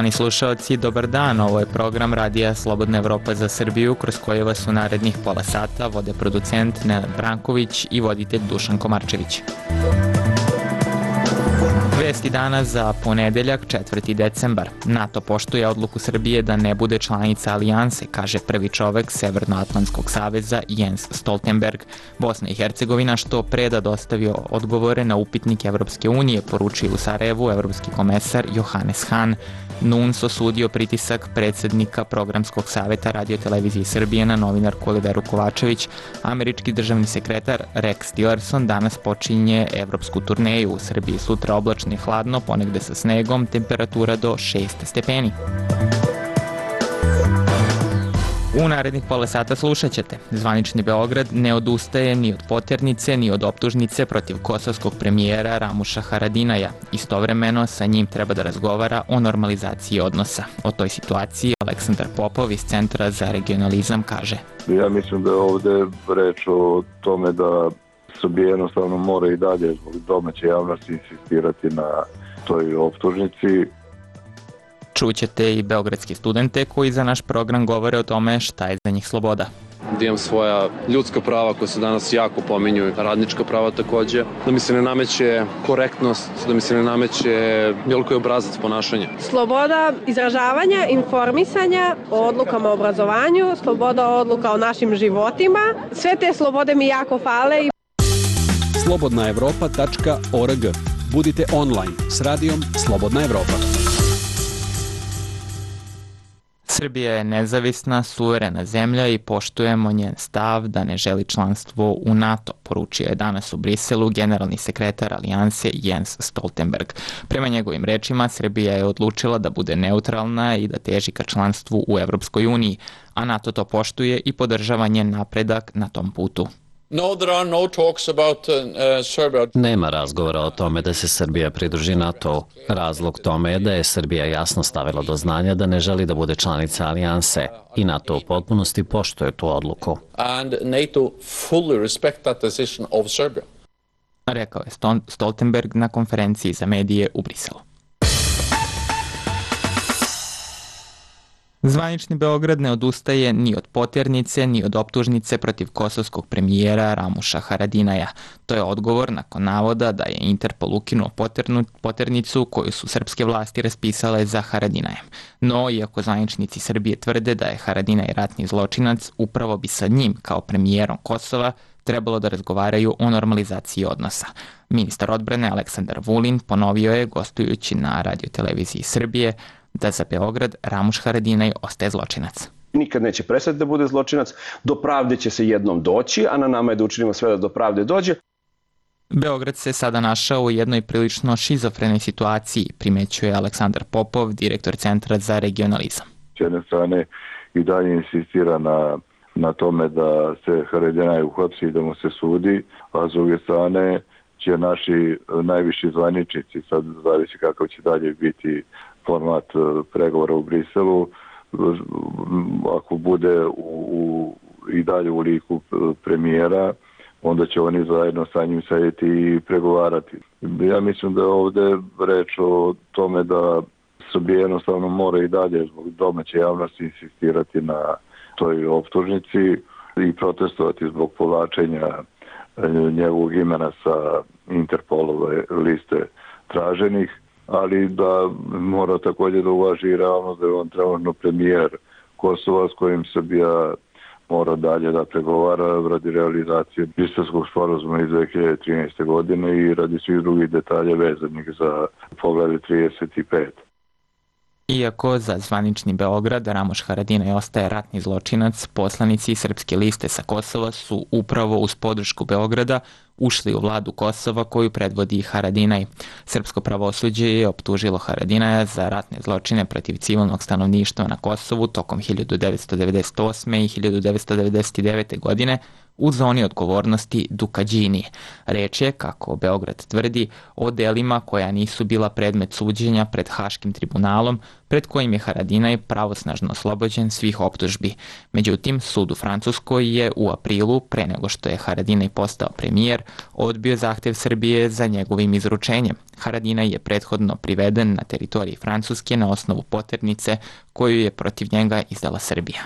Poštovani slušaoci, dobar dan, ovo je program Radija Slobodna Evropa za Srbiju, kroz koje vas u narednih pola sata vode producent Nenad Branković i voditelj Dušan Komarčević. Vesti dana za ponedeljak, 4. decembar. NATO poštuje odluku Srbije da ne bude članica alijanse, kaže prvi čovek Severnoatlantskog saveza Jens Stoltenberg. Bosna i Hercegovina što pre da dostavio odgovore na upitnik Evropske unije, poručio u Sarajevu evropski komesar Johannes Hahn. NUNS osudio pritisak predsednika Programskog saveta Radio-televizije Srbije na novinarku Oliveru Kovačević. Američki državni sekretar Rex Tillerson danas počinje evropsku turneju. U Srbiji sutra oblačno i hladno, ponegde sa snegom, temperatura do 6 stepeni. U narednih pola sata slušat ćete. Zvanični Beograd ne odustaje ni od poternice, ni od optužnice protiv kosovskog premijera Ramuša Haradinaja. Istovremeno sa njim treba da razgovara o normalizaciji odnosa. O toj situaciji Aleksandar Popov iz Centra za regionalizam kaže: Ja mislim da je ovde reč o tome da Srbija jednostavno mora i dalje zbog domaće javnosti insistirati na toj optužnici. Čućete i beogradske studente koji za naš program govore o tome šta je za njih sloboda. Da imam svoja ljudska prava koja se danas jako pominju, radnička prava takođe, da mi se ne nameće korektnost, da mi se ne nameće bilo koji obrazac ponašanja. Sloboda izražavanja, informisanja o odlukama o obrazovanju, sloboda odluka o našim životima, sve te slobode mi jako fale. Slobodnaevropa.org. Budite online s radijom Slobodna Evropa. Srbija je nezavisna, suverena zemlja i poštujemo njen stav da ne želi članstvo u NATO, poručio je danas u Briselu generalni sekretar alijanse Jens Stoltenberg. Prema njegovim rečima, Srbija je odlučila da bude neutralna i da teži ka članstvu u Evropskoj uniji, a NATO to poštuje i podržava njen napredak na tom putu. Nema razgovora o tome da se Srbija pridruži NATO. Razlog tome je da je Srbija jasno stavila do znanja da ne želi da bude članica alijanse i NATO u potpunosti poštuje tu odluku. Rekao je Stoltenberg na konferenciji za medije u Briselu. Zvanični Beograd ne odustaje ni od poternice, ni od optužnice protiv kosovskog premijera Ramuša Haradinaja. To je odgovor nakon navoda da je Interpol ukinuo poternicu koju su srpske vlasti raspisale za Haradinajem. No, iako zvaničnici Srbije tvrde da je Haradinaj ratni zločinac, upravo bi sa njim, kao premijerom Kosova, trebalo da razgovaraju o normalizaciji odnosa. Ministar odbrane Aleksandar Vulin ponovio je, gostujući na Radio-televiziji Srbije, da za Beograd Ramuš Haradinaj ostaje zločinac. Nikad neće prestati da bude zločinac, do pravde će se jednom doći, a na nama je da učinimo sve da do pravde dođe. Beograd se sada našao u jednoj prilično šizofrenoj situaciji, primećuje Aleksandar Popov, direktor Centra za regionalizam. S jedne strane i dalje insistira na tome da se Haradinaj uhapsi i da mu se sudi, a s druge strane će naši najviši zvaničnici, sad zavisi kakav će dalje biti format pregovora u Briselu, ako bude i dalje u liku premijera, onda će oni zajedno sa njim sedjeti i pregovarati. Ja mislim da je ovde reč o tome da Srbija jednostavno mora i dalje zbog domaće javnosti insistirati na toj optužnici i protestovati zbog povlačenja njegovog imena sa Interpolove liste traženih, ali da mora također da uvaži i realno da je on trenutno premijer Kosova s kojim Srbija mora dalje da pregovara radi realizacije Briselskog sporazuma iz 2013. godine i radi svih drugih detalja vezanih za poglavlje 35. Iako za zvanični Beograd Ramuš Haradinaj ostaje ratni zločinac, poslanici Srpske liste sa Kosova su upravo uz podršku Beograda ušli u vladu Kosova koju predvodi Haradinaj. Srpsko pravosuđe je optužilo Haradinaja za ratne zločine protiv civilnog stanovništva na Kosovu tokom 1998. i 1999. godine u zoni odgovornosti Dukađini. Reč je, kako Beograd tvrdi, o delima koja nisu bila predmet suđenja pred Haškim tribunalom, pred kojim je Haradinaj pravosnažno oslobođen svih optužbi. Međutim, sud u Francuskoj je u aprilu, pre nego što je Haradinaj postao premijer, odbio zahtev Srbije za njegovim izručenjem. Haradinaj je prethodno priveden na teritoriji Francuske na osnovu poternice koju je protiv njega izdala Srbija.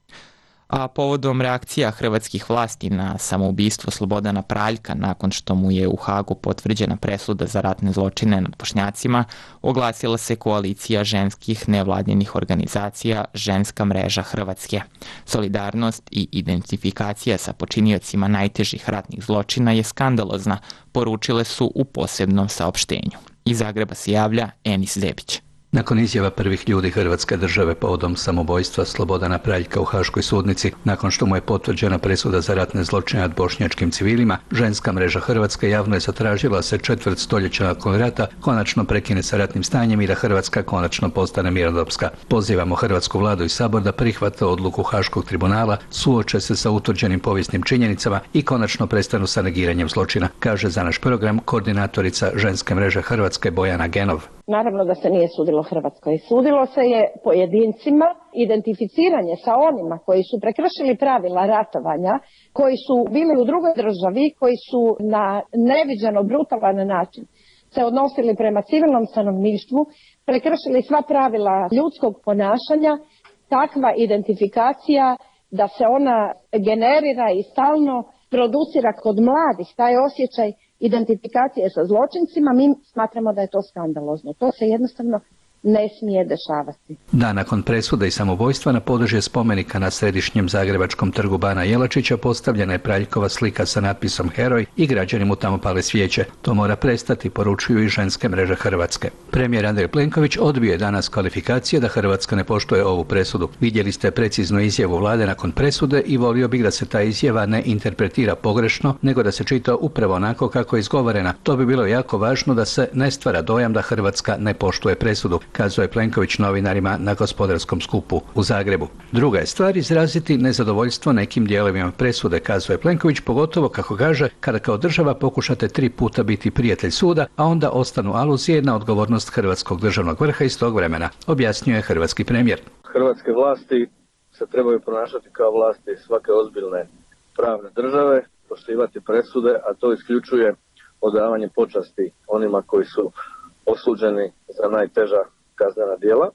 A povodom reakcija hrvatskih vlasti na samoubistvo Slobodana Praljka nakon što mu je u Hagu potvrđena presuda za ratne zločine nad Bošnjacima, oglasila se koalicija ženskih nevladjenih organizacija Ženska mreža Hrvatske. Solidarnost i identifikacija sa počiniocima najtežih ratnih zločina je skandalozna, poručile su u posebnom saopštenju. Iz Zagreba se javlja Enis Zebić. Nakon izjava prvih ljudi Hrvatske države povodom samobojstva Slobodana Praljka u Haškoj sudnici, nakon što mu je potvrđena presuda za ratne zločine nad bošnjačkim civilima, Ženska mreža Hrvatske javno je zatražila se četvrt stoljeća nakon rata konačno prekine sa ratnim stanjem i da Hrvatska konačno postane mirnodopska. Pozivamo Hrvatsku vladu i Sabor da prihvate odluku Haškog tribunala, suoče se sa utvrđenim povijesnim činjenicama i konačno prestanu sa negiranjem zločina, kaže za naš program koordinatorica Ženske mreže Hrvatske Bojana Genov. Naravno da se nije sudilo Hrvatskoj. Sudilo se je pojedincima, identificiranje sa onima koji su prekršili pravila ratovanja, koji su bili u drugoj državi, koji su na neviđeno brutalan način se odnosili prema civilnom stanovništvu, prekršili sva pravila ljudskog ponašanja. Takva identifikacija da se ona generira i stalno producira kod mladih, taj osjećaj identifikacije sa zločincima, mi smatramo da je to skandalozno. To se jednostavno ne smije dešavati. Dan nakon presude i samobojstva na područje spomenika na središnjem zagrebačkom trgu Bana Jelačića postavljena je Praljkova slika sa natpisom Heroj i građani mu tamo pale svijeće. To mora prestati, poručuju i Ženske mreže Hrvatske. Premijer Andrej Plenković odbio je danas kvalifikacije da Hrvatska ne poštuje ovu presudu. Vidjeli ste preciznu izjavu vlade nakon presude i volio bih da se ta izjava ne interpretira pogrešno, nego da se čita upravo onako kako je izgovorena. To bi bilo jako važno da se ne stvara dojam da Hrvatska ne poštuje presudu, kazao je Plenković novinarima na gospodarskom skupu u Zagrebu. Druga je stvar izraziti nezadovoljstvo nekim dijelovima presude, kazao je Plenković, pogotovo kako kaže kada kao država pokušate 3 puta biti prijatelj suda, a onda ostanu aluzije na odgovornost hrvatskog državnog vrha iz tog vremena, objasnio je hrvatski premijer. Hrvatske vlasti se trebaju ponašati kao vlasti svake ozbiljne pravne države, poštivati presude, a to isključuje odavanje počasti onima koji su osuđeni za najteža kaznena djela.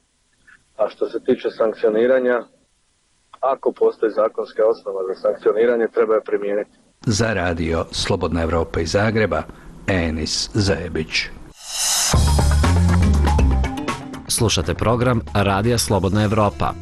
A što se tiče sankcioniranja, ako postoji zakonska osnova za sankcioniranje, treba je primijeniti. Za radio Slobodna Evropa iz Zagreba, Enis Zebić. Slušate program Radija Slobodna Evropa.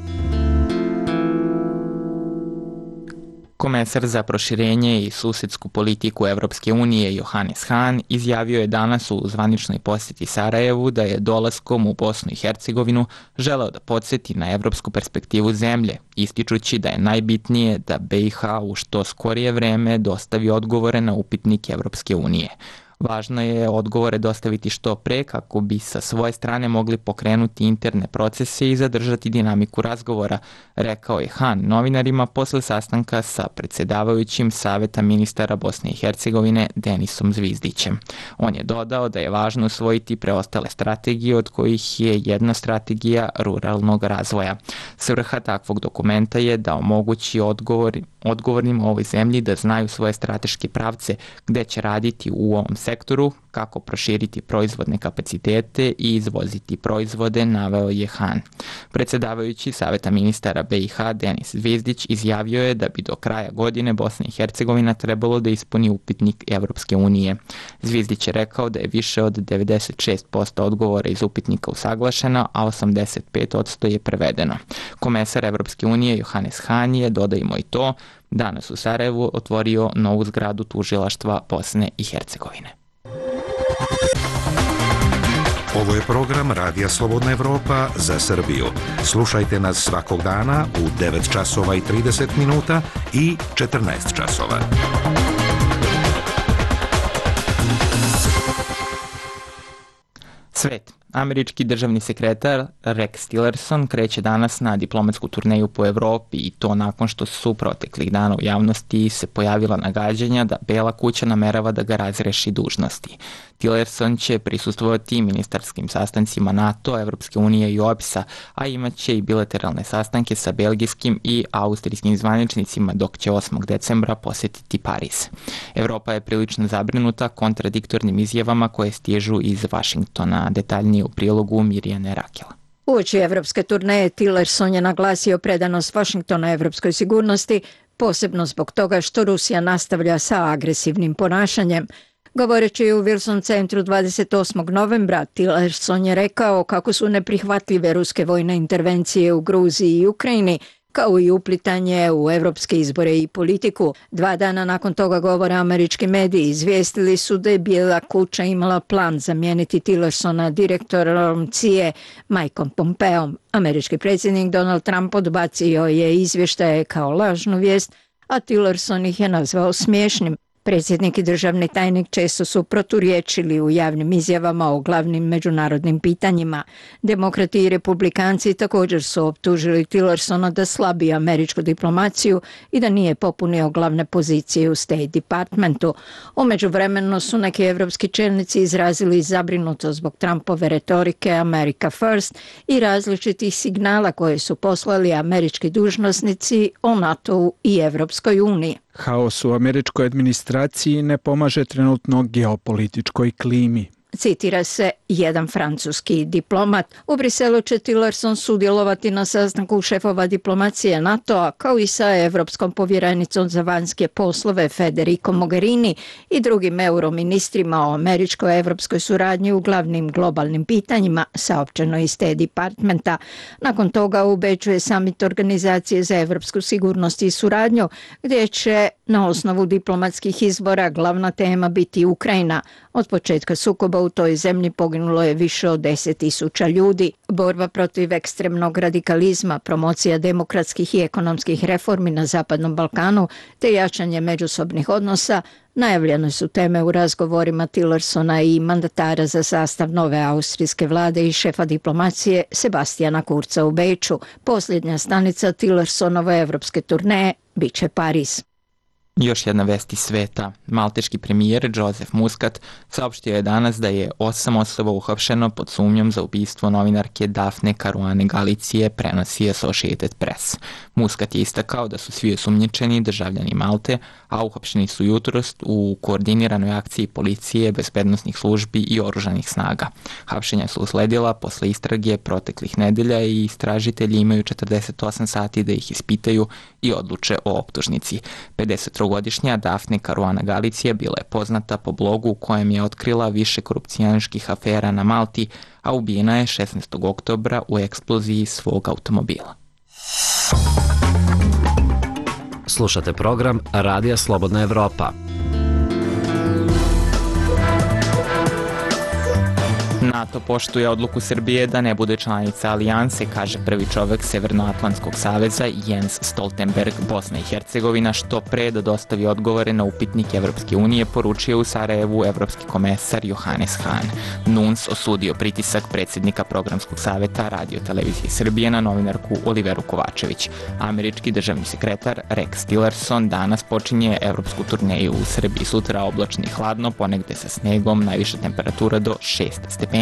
Komesar za proširenje i susedsku politiku Evropske unije Johannes Hahn izjavio je danas u zvaničnoj posjeti Sarajevu da je dolaskom u Bosnu i Hercegovinu želeo da podsjeti na evropsku perspektivu zemlje, ističući da je najbitnije da BiH u što skorije vreme dostavi odgovore na upitnik Evropske unije. Važno je odgovore dostaviti što pre kako bi sa svoje strane mogli pokrenuti interne procese i zadržati dinamiku razgovora, rekao je Hahn novinarima posle sastanka sa predsjedavajućim Saveta ministara Bosne i Hercegovine Denisom Zvizdićem. On je dodao da je važno usvojiti preostale strategije, od kojih je jedna strategija ruralnog razvoja. Svrha takvog dokumenta je da omogući odgovornim ovoj zemlji da znaju svoje strateške pravce, gde će raditi u ovom sektoru, kako proširiti proizvodne kapacitete i izvoziti proizvode, naveo je Hahn. Predsjedavajući Saveta ministara BiH Denis Zvizdić izjavio je da bi do kraja godine Bosna i Hercegovina trebalo da ispuni upitnik Evropske unije. Zvizdić je rekao da je više od 96% odgovora iz upitnika usaglašeno, a 85% je prevedeno. Komesar Evropske unije Johannes Hahn je, dodajmo i to, danas u Sarajevu otvorio novu zgradu tužilaštva Bosne i Hercegovine. Ovo je program Radija Slobodna Evropa za Srbiju. Slušajte nas svakog dana u 9 časova i 30 minuta i 14 časova. Svet. Američki državni sekretar Rex Tillerson kreće danas na diplomatsku turneju po Evropi i to nakon što su proteklih dana u javnosti se pojavila nagađanja da Bela kuća namerava da ga razreši dužnosti. Tillerson će prisustvovati ministarskim sastancima NATO, Evropske unije i OEBS-a, a imaće i bilateralne sastanke sa belgijskim i austrijskim zvaničnicima dok će 8. decembra posjetiti Pariz. Evropa je prilično zabrinuta kontradiktornim izjavama koje stižu iz Vašingtona. Detaljnije u prilogu Mirjane Rakela. Uoči evropske turneje Tillerson je naglasio predanost Vašingtona evropskoj sigurnosti, posebno zbog toga što Rusija nastavlja sa agresivnim ponašanjem. Govoreći u Wilson centru 28. novembra, Tillerson je rekao kako su neprihvatljive ruske vojne intervencije u Gruziji i Ukrajini, kao i uplitanje u evropske izbore i politiku. 2 dana nakon toga govora američki mediji izvijestili su da je Bijela kuća imala plan zamijeniti Tillersona direktorom CIA Mikeom Pompeom. Američki predsjednik Donald Trump odbacio je izvještaje kao lažnu vijest, a Tillerson ih je nazvao smiješnim. Predsjednik i državni tajnik često su proturječili u javnim izjavama o glavnim međunarodnim pitanjima. Demokrati i republikanci također su optužili Tillersona da slabi američku diplomaciju i da nije popunio glavne pozicije u State Departmentu. U međuvremenu su neki evropski čelnici izrazili zabrinutost zbog Trumpove retorike America First i različitih signala koje su poslali američki dužnosnici o NATO-u i Evropskoj uniji. Haos u američkoj administraciji ne pomaže trenutno geopolitičkoj klimi. Citira se jedan francuski diplomat. U Briselu će Tillerson sudjelovati na sastanku šefova diplomacije NATO-a kao i sa evropskom povjerenicom za vanjske poslove Federico Mogherini i drugim euroministrima o američko-evropskoj suradnji u glavnim globalnim pitanjima, saopćeno iz State Departmenta. Nakon toga u Beču je samit Organizacije za evropsku sigurnost i suradnju, gdje će na osnovu diplomatskih izbora glavna tema biti Ukrajina. Od početka sukoba u toj zemlji poginulo je više od 10.000 ljudi. Borba protiv ekstremnog radikalizma, promocija demokratskih i ekonomskih reformi na Zapadnom Balkanu te jačanje međusobnih odnosa najavljene su teme u razgovorima Tillersona i mandatara za sastav nove austrijske vlade i šefa diplomacije Sebastiana Kurza u Beču. Posljednja stanica Tillersonove evropske turneje biće Pariz. Još jedna vest iz sveta. Malteški premijer Joseph Muscat saopštio je danas da je 8 osoba uhapšeno pod sumnjom za ubistvo novinarke Dafne Caruane Galicije, prenosi Associated Press. Muscat je istakao da su svi osumnjičeni državljani Malte, a uhapšeni su jutros u koordiniranoj akciji policije, bezbednosnih službi i oružanih snaga. Hapšenja su usledila posle istrage proteklih nedelja i istražitelji imaju 48 sati da ih ispitaju i odluče o optužnici. 53-godišnja Dafne Caruana Galicija bila je poznata po blogu u kojem je otkrila više korupcijanskih afera na Malti, a ubijena je 16. oktobra u eksploziji svog automobila. Slušate program Radija Slobodna Evropa. NATO poštuje odluku Srbije da ne bude članica alijanse, kaže prvi čovek Severnoatlantskog saveza Jens Stoltenberg. Bosna i Hercegovina što pre da dostavi odgovore na upitnik Evropske unije, poručio u Sarajevu evropski komesar Johannes Hahn. NUNS osudio pritisak predsjednika programskog saveta Radio Televizije Srbije na novinarku Oliveru Kovačević. Američki državni sekretar Rex Tillerson danas počinje evropsku turneju u Srbiji. Sutra oblačno i hladno, ponegde sa snegom, najviša temperatura do 6 stepeni.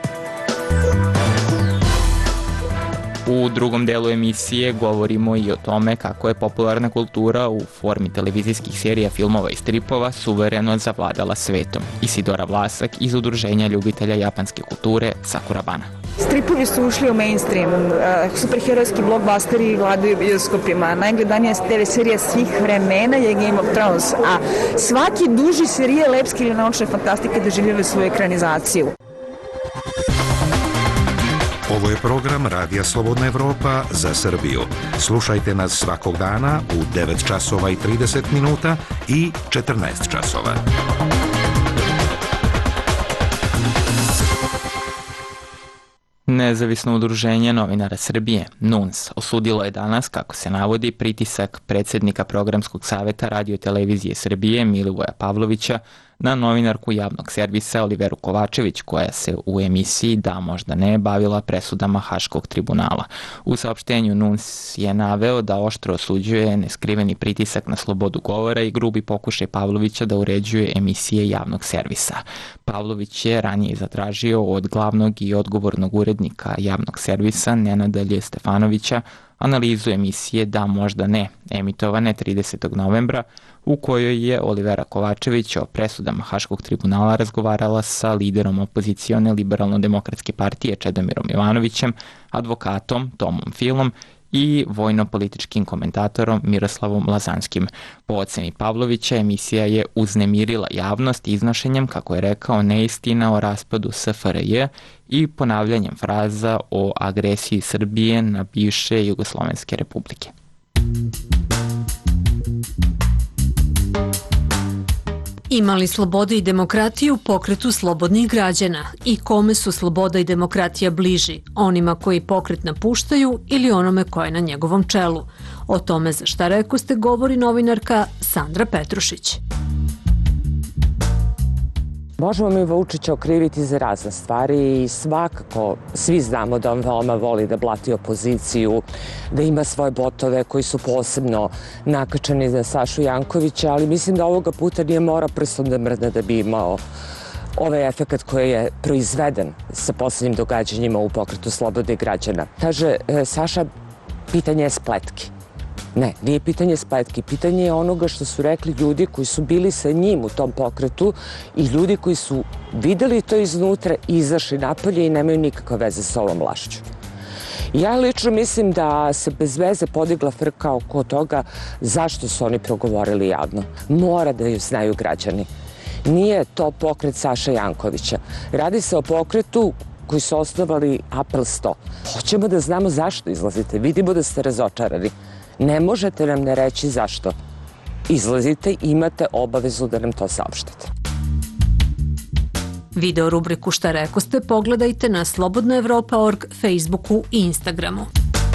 U drugom delu emisije govorimo i o tome kako je popularna kultura u formi televizijskih serija, filmova i stripova suvereno zavladala svetom. Isidora Vlasak iz udruženja ljubitelja japanske kulture Sakurabana. Stripovi su ušli u mainstream, superherojski blockbusteri vladaju bioskopima, najgledanija TV serija svih vremena je Game of Thrones, a svaki duži serijal epske ili naučne fantastike doživljava svoju ekranizaciju. Ovo je program Radija Slobodna Evropa za Srbiju. Slušajte nas svakog dana u 9 časova i 30 minuta i 14 časova. Nezavisno udruženje novinara Srbije, NUNS, osudilo je danas, kako se navodi, pritisak predsjednika programskog saveta Radio Televizije Srbije Milivoja Pavlovića na novinarku javnog servisa Oliveru Kovačević, koja se u emisiji Da možda ne bavila presudama Haškog tribunala. U saopštenju NUNS je naveo da oštro osuđuje neskriveni pritisak na slobodu govora i grubi pokušaj Pavlovića da uređuje emisije javnog servisa. Pavlović je ranije zatražio od glavnog i odgovornog urednika javnog servisa Nenada Lje Stefanovića analizu emisije Da možda ne, emitovane 30. novembra, u kojoj je Olivera Kovačević o presudama Haškog tribunala razgovarala sa liderom opozicione Liberalno-demokratske partije Čedomirom Jovanovićem, advokatom Tomom Filom i vojno-političkim komentatorom Miroslavom Lazanskim. Po oceni Pavlovića, emisija je uznemirila javnost iznošenjem, kako je rekao, neistina o raspadu SFRJ i ponavljanjem fraza o agresiji Srbije na bivše Jugoslovenske republike. Imali sloboda i demokratiju u pokretu slobodnih građana i kome su sloboda i demokratija bliži, onima koji pokret napuštaju ili onome ko je na njegovom čelu. O tome za Šta rekoste govori novinarka Sandra Petrušić. Možemo mi Vučića okriviti za razne stvari i svakako svi znamo da on veoma voli da blati opoziciju, da ima svoje botove koji su posebno nakačeni za Sašu Jankovića, ali mislim da ovoga puta nije morao prstom da mrdne da bi imao ovaj efekat koji je proizveden sa poslednjim događanjima u pokretu slobode građana. Kaže, Saša, pitanje je spletki. Ne, nije pitanje spletki, pitanje je onoga što su rekli ljudi koji su bili sa njim u tom pokretu i ljudi koji su videli to iznutra i izašli napolje i nemaju nikakve veze sa ovom vlašću. Ja lično mislim da se bez veze podigla frka oko toga zašto su oni progovorili javno. Mora da ju znaju građani. Nije to pokret Saša Jankovića. Radi se o pokretu koji su osnovali Apel 100. Hoćemo da znamo zašto izlazite. Vidimo da ste razočarani. Ne možete nam ne reći zašto. Izlazite i imate obavezu da nam to saopštite. Video rubriku Šta rekoste pogledajte na slobodnaevropa.org, Facebooku i Instagramu.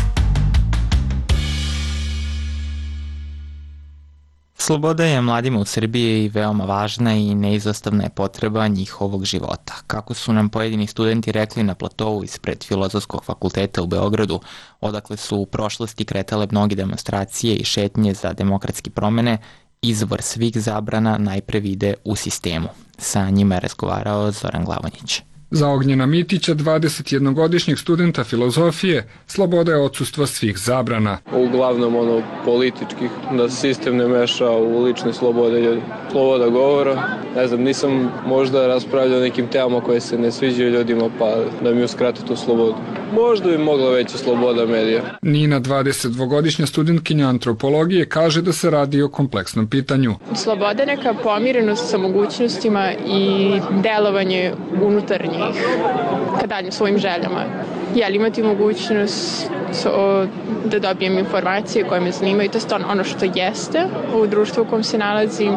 Sloboda je mladima u Srbiji veoma važna i neizostavna je potreba njihovog života. Kako su nam pojedini studenti rekli na platovu ispred Filozofskog fakulteta u Beogradu, odakle su u prošlosti kretale mnoge demonstracije i šetnje za demokratske promene, izvor svih zabrana najpre vide u sistemu. Sa njima je razgovarao Zoran Glavonjić. Za Ognjena Mitića, 21-godišnjeg studenta filozofije, sloboda je odsustvo svih zabrana. Uglavnom političkih, da se sistem ne meša u lične slobode ljudi. Sloboda govora, ne znam, nisam možda raspravljao o nekim temama koje se ne sviđaju ljudima, pa da mi uskrate tu slobodu. Možda bi mogla veća sloboda medija. Nina, 22-godišnja studentkinja antropologije, kaže da se radi o kompleksnom pitanju. Sloboda je neka pomirenost sa mogućnostima i delovanje unutarnjih ka daljim svojim željama. Jel imati mogućnost da dobijem informacije koje me zanimaju, to je ono što jeste u društvu u kom se nalazim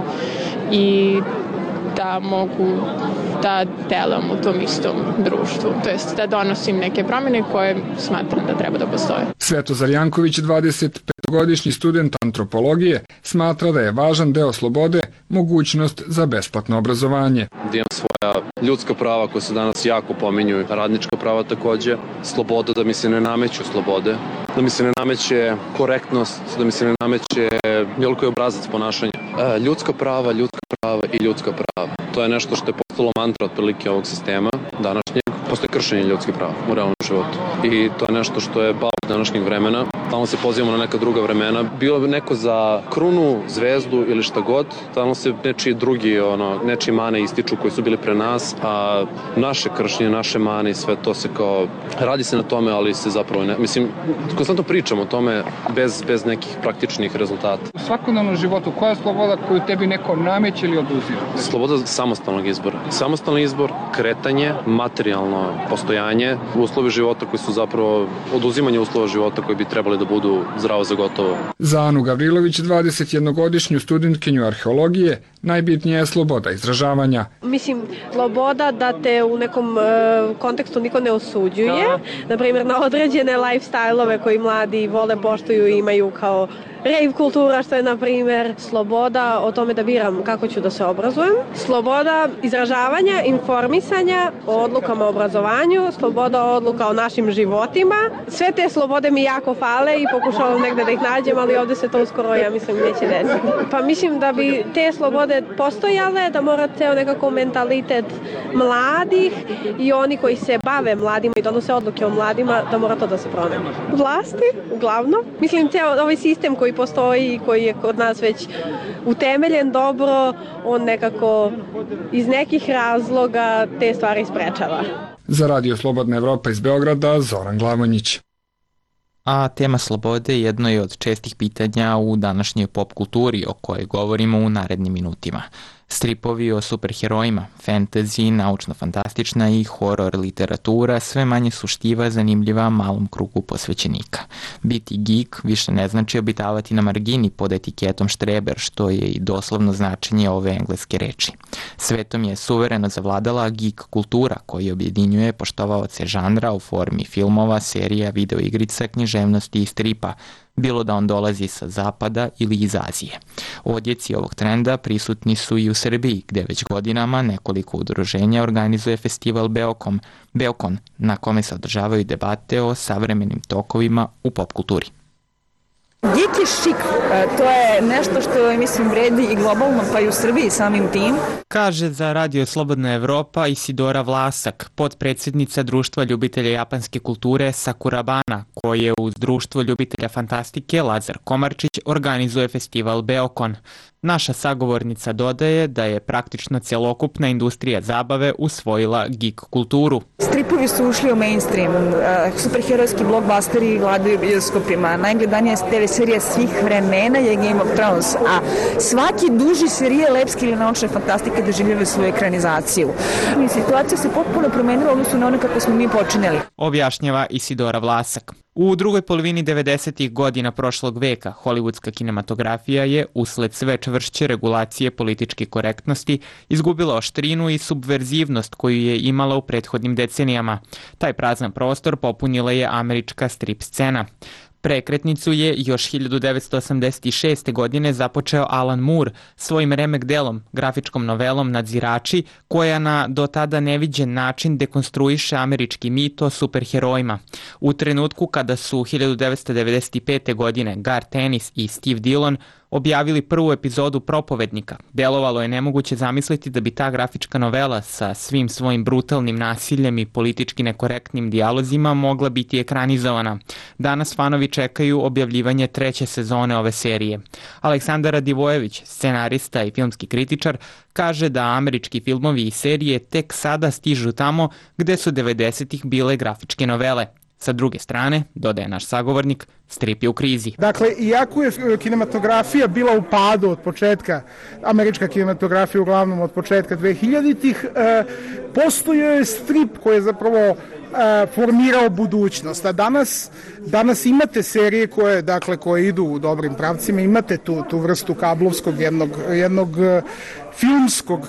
i da mogu da delam u tom istom društvu, to jest da donosim neke promjene koje smatram da treba da postoje. Svetozar Janković, 25-godišnji student antropologije, smatra da je važan deo slobode mogućnost za besplatno obrazovanje. Da imam svoja ljudska prava koja se danas jako pominju, radnička prava takođe, sloboda da mi se ne nameću slobode, da mi se ne nameće korektnost, da mi se ne nameće bilo koji obrazac ponašanja. Ljudska prava i ljudska prava. To je nešto što je postalo mantra otprilike ovog sistema današnjeg. Postoje kršenje ljudskih prava u realnom životu. I to je nešto što je bauk današnjeg vremena. Tamo se pozivamo na neka druga vremena. Bilo bi neko za krunu, zvezdu ili šta god, tamo se nečiji drugi, nečiji mane ističu koji su bili pre nas, a naše kršenje, naše mane i sve to se kao, radi se na tome, ali se zapravo ne, mislim, konstantno pričamo o tome bez nekih praktičnih rezultata. U svakodnevnom životu, koja je sloboda koju tebi neko nameće ili oduzima? Sloboda samostalnog izbora. Samostalni izbor, kretanje, materijalno postojanje, uslovi života koji su zapravo oduzimanje uslova života koji bi trebali da budu zdravo za gotovo. Za Anu Gavrilović, 21-godišnju studentkinju arheologije, Najbitnija je sloboda izražavanja. Mislim, sloboda da te u nekom kontekstu niko ne osuđuje. Naprimjer, na određene lifestyle-ove koji mladi vole, poštuju i imaju kao rave kultura, što je, na primjer, sloboda o tome da biram kako ću da se obrazujem. Sloboda izražavanja, informisanja o odlukama o obrazovanju, sloboda odluka o našim životima. Sve te slobode mi jako fale i pokušavam negde da ih nađem, ali ovde se to uskoro, ja mislim, neće desiti. Pa mislim da bi te slobode postojale, da mora ceo nekako mentalitet mladih i oni koji se bave mladima i donose odluke o mladima, da mora to da se promeni. Vlasti, uglavnom. Mislim, ceo ovaj sistem koji postoji i koji je kod nas već utemeljen dobro, on nekako iz nekih razloga te stvari sprečava. Za Radio Slobodna Evropa iz Beograda, Zoran Glavonjić. A tema slobode jedno je od čestih pitanja u današnjoj pop kulturi o kojoj govorimo u narednim minutima. Stripovi o superherojima, fantasy, naučno-fantastična i horor literatura sve manje su štiva zanimljiva malom krugu posvećenika. Biti geek više ne znači obitavati na margini pod etiketom štreber, što je i doslovno značenje ove engleske reči. Svetom je suvereno zavladala geek kultura koji objedinjuje poštovaoce žanra u formi filmova, serija, videoigrica, književnosti i stripa, bilo da on dolazi sa zapada ili iz Azije. Odjeci ovog trenda prisutni su i u Srbiji, gde već godinama nekoliko udruženja organizuje festival Beokon, na kome se održavaju debate o savremenim tokovima u pop kulturi. Geek je šik, to je nešto što, mislim, vredi i globalno, pa i u Srbiji samim tim. Kaže za Radio Slobodna Evropa Isidora Vlasak, potpredsjednica Društva ljubitelja japanske kulture Sakurabana, koje uz Društvo ljubitelja fantastike Lazar Komarčić organizuje festival Beokon. Naša sagovornica dodaje da je praktično celokupna industrija zabave usvojila geek kulturu. Stripovi su ušli u mainstream, superherojski blockbusteri vladaju bioskopima, najgledanija TV serija svih vremena je Game of Thrones, a svaki duži serije lepske ili naučne fantastike doživljava svoju ekranizaciju. Situacija se potpuno promenila odnosno na ono kako smo mi počinjeli. Objašnjava Isidora Vlasak. U drugoj polovini 90. godina prošlog veka hollywoodska kinematografija je, usled sve čvršće regulacije političke korektnosti, izgubila oštrinu i subverzivnost koju je imala u prethodnim decenijama. Taj prazan prostor popunila je američka strip scena. Prekretnicu je još 1986. godine započeo Alan Moore svojim remek delom, grafičkom novelom Nadzirači, koja na do tada neviđen način dekonstruiše američki mit o superherojima. U trenutku kada su 1995. godine Garth Ennis i Steve Dillon objavili prvu epizodu Propovednika, delovalo je nemoguće zamisliti da bi ta grafička novela sa svim svojim brutalnim nasiljem i politički nekorektnim dijalozima mogla biti ekranizovana. Danas fanovi čekaju objavljivanje treće sezone ove serije. Aleksandar Radivojević, scenarista i filmski kritičar, kaže da američki filmovi i serije tek sada stižu tamo gde su 90-ih bile grafičke novele. Sa druge strane, dodaje naš sagovornik, strip je u krizi. Dakle, iako je kinematografija bila u padu od početka, američka kinematografija uglavnom od početka 2000-ih, postojao je strip koji je zapravo formirao budućnost. A danas imate serije koje idu u dobrim pravcima, imate tu vrstu kablovskog, jednog filmskog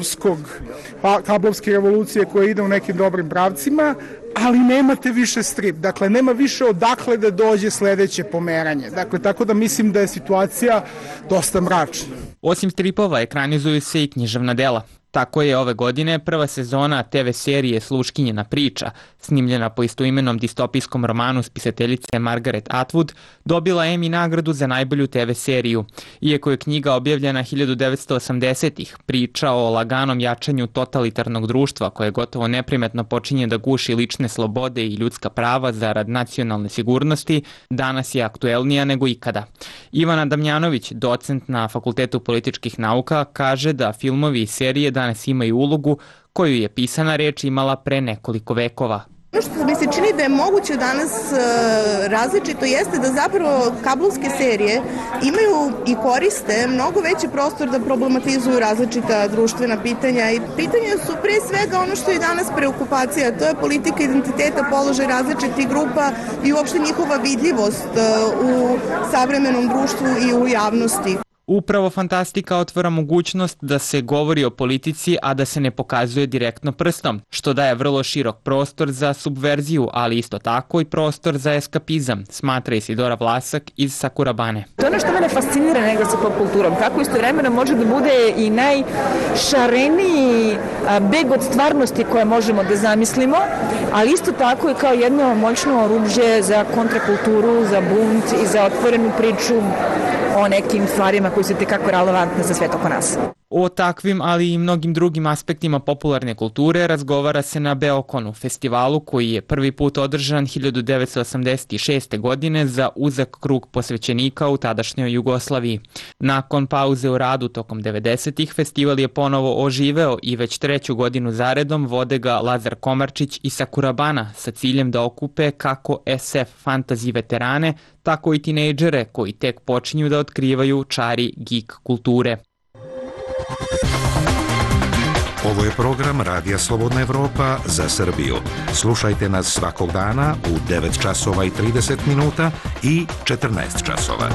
kablovske revolucije koja ide u nekim dobrim pravcima, ali nemate više strip. Dakle, nema više odakle da dođe sledeće pomeranje. Dakle, tako da mislim da je situacija dosta mračna. Osim stripova, ekranizuju se i književna dela. Tako je ove godine prva sezona TV serije Sluškinjena priča, snimljena po istoimenom distopijskom romanu spisateljice Margaret Atwood, dobila Emmy nagradu za najbolju TV seriju. Iako je knjiga objavljena 1980-ih, priča o laganom jačanju totalitarnog društva koje gotovo neprimetno počinje da guši lične slobode i ljudska prava zarad nacionalne sigurnosti, danas je aktuelnija nego ikada. Ivana Damjanović, docent na Fakultetu političkih nauka, kaže da filmovi i serije danas imaju ulogu koju je pisana reč imala pre nekoliko vekova. Ono što mi se čini da je moguće danas različito jeste da zapravo kablovske serije imaju i koriste mnogo veći prostor da problematizuju različita društvena pitanja i pitanja su pre svega ono što je danas preokupacija, to je politika identiteta, položaj različitih grupa i uopšte njihova vidljivost u savremenom društvu i u javnosti. Upravo fantastika otvara mogućnost da se govori o politici, a da se ne pokazuje direktno prstom, što daje vrlo širok prostor za subverziju, ali isto tako i prostor za eskapizam, smatra Isidora Vlasak iz Sakurabane. To je ono što mene fascinira negdje sa pop kulturom, kako istovremeno može da bude i najšareniji beg od stvarnosti koje možemo da zamislimo, ali isto tako i kao jedno moćno oružje za kontrakulturu, za bunt i za otvorenu priču o nekim stvarima koji su tekako relevantne za svet oko nas. O takvim, ali i mnogim drugim aspektima popularne kulture razgovara se na Beokonu, festivalu koji je prvi put održan 1986. godine za uzak krug posvećenika u tadašnjoj Jugoslaviji. Nakon pauze u radu tokom 90-ih, festival je ponovo oživeo i već 3. godinu zaredom vode ga Lazar Komarčić i Sakurabana sa ciljem da okupe kako SF fantasy veterane, tako i tinejdžere koji tek počinju da otkrivaju čari geek kulture. Ovo je program Radija Slobodna Evropa za Srbiju. Slušajte nas svakog dana u 9 časova i 30 minuta i 14 časova.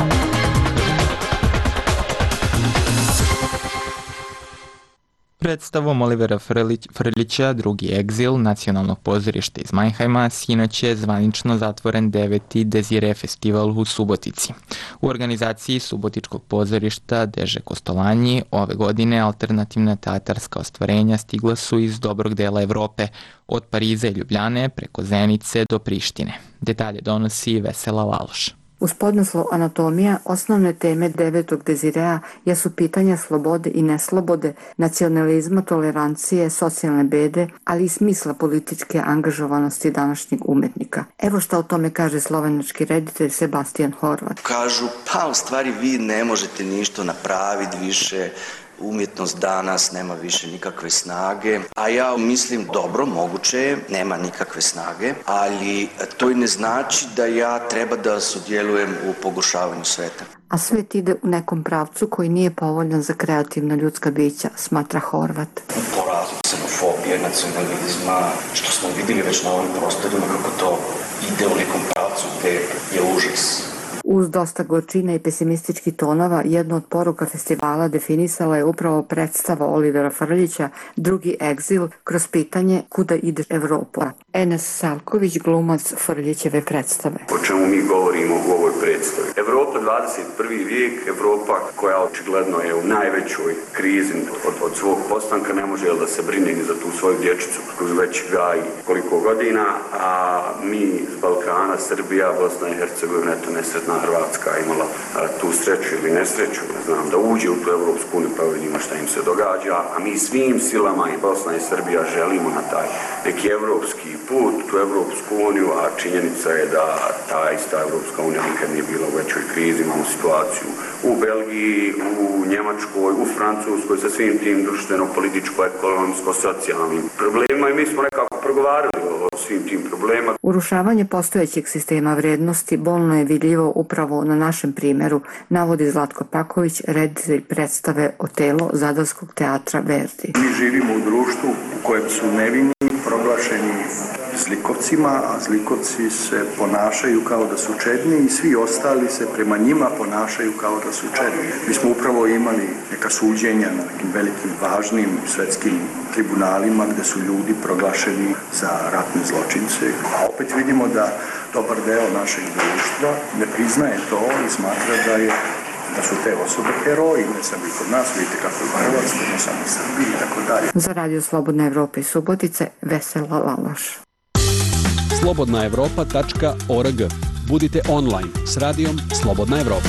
Predstavom Olivera Frljića, Drugi egzil nacionalnog pozorišta iz Mannheima, sinoć je zvanično zatvoren 9. Desire festival u Subotici. U organizaciji Subotičkog pozorišta Deže Kostolanji ove godine alternativna teatarska ostvarenja stigla su iz dobrog dela Evrope, od Pariza i Ljubljane preko Zenice do Prištine. Detalje donosi Vesela Laloš. Uz podnaslov Anatomija, osnovne teme 9. Dezirea jesu pitanja slobode i neslobode, nacionalizma, tolerancije, socijalne bede, ali i smisla političke angažovanosti današnjeg umetnika. Evo šta o tome kaže slovenački reditelj Sebastian Horvat. Kažu, pa u stvari vi ne možete ništa napraviti više, umjetnost danas nema više nikakve snage, a ja mislim dobro, moguće je, nema nikakve snage, ali to i ne znači da ja treba da sudjelujem u pogoršavanju sveta. A svet ide u nekom pravcu koji nije povoljan za kreativna ljudska bića, smatra Horvat. Porazu ksenofobije, nacionalizma, što smo vidjeli već na ovim prostorima, kako to ide u nekom pravcu gde je užas. Uz dosta gorčina i pesimističkih tonova, jednu od poruka festivala definisala je upravo predstava Olivera Frljića, Drugi egzil, kroz pitanje kuda ide Evropa. Enes Salković, glumac Frljićeve predstave. O čemu mi govorimo u ovoj predstavi? Evropa 21. vijek, Evropa koja očigledno je u najvećoj krizi od svog postanka, ne može da se brine ni za tu svoju dječicu koju već gaji koliko godina, a mi iz Balkana, Srbija, Bosna i Hercegovina, eto nesretna Hrvatska imala tu sreću ili nesreću, ne znam, da uđe u tu Evropsku uniju, pa vidimo šta im se događa, a mi svim silama i Bosna i Srbija želimo na taj neki evropski put, tu Evropsku uniju, a činjenica je da ta ista Evropska unija nikad nije bila u većoj krizi. Imamo situaciju u Belgiji, u Njemačkoj, u Francuskoj sa svim tim društveno-političko-ekonomsko-socijalnim problemima i mi smo nekako progovarali o svim tim problemima. Urušavanje postojećeg sistema vrednosti bolno je vidljivo upravo na našem primjeru, navodi Zlatko Paković, reditelj predstave Otelo Zadarskog teatra Verdi. Mi živimo u društvu u kojem su nevini proglašeni zlikovcima, a zlikovci se ponašaju kao da su čedni i svi ostali se prema njima ponašaju kao da su čedni. Mi smo upravo imali neka suđenja na nekim velikim, važnim svetskim tribunalima gde su ljudi proglašeni za ratne zločince. A opet vidimo da dobar deo našeg društva ne priznaje to i smatra da su te osobe heroji, ne samo i kod nas, vidite kako je u Hrvatskoj, ne samo u Srbiji i tako dalje. Za Radio Slobodna Evropa i Subotice, Vesela Laloš. slobodnaevropa.org. Budite online s radijom Slobodna Evropa.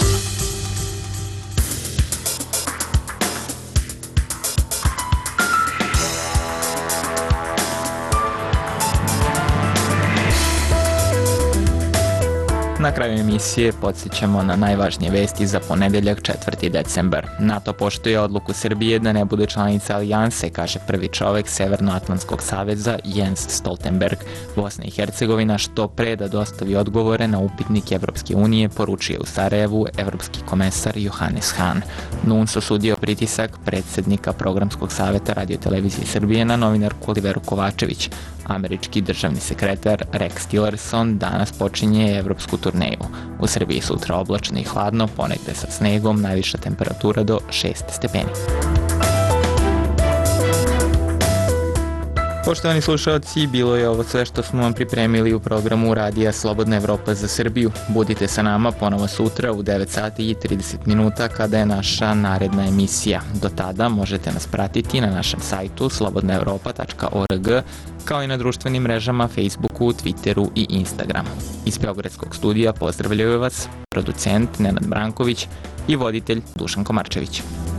Na kraju emisije podsjećamo na najvažnije vesti za ponedeljak 4. decembar. NATO poštuje odluku Srbije da ne bude članica alijanse, kaže prvi čovek Severnoatlantskog saveza Jens Stoltenberg. Bosna i Hercegovina što pre da dostavi odgovore na upitnik Evropske unije, poručuje u Sarajevu evropski komesar Johannes Hahn. NUNS osudio pritisak predsjednika programskog saveta Radio Televizije Srbije na novinarku Oliveru Kovačević, Američki državni sekretar Rex Tillerson danas počinje evropsku turneju. U Srbiji sutra oblačno i hladno, ponegde sa snegom, najviša temperatura do 6 stepeni. Poštovani slušalci, bilo je ovo sve što smo vam pripremili u programu Radija Slobodna Evropa za Srbiju. Budite sa nama ponovo sutra u 9 sati i 30 minuta kada je naša naredna emisija. Do tada možete nas pratiti na našem sajtu slobodnaevropa.org kao i na društvenim mrežama Facebooku, Twitteru i Instagramu. Iz Beogradskog studija pozdravljaju vas producent Nenad Branković i voditelj Dušan Komarčević.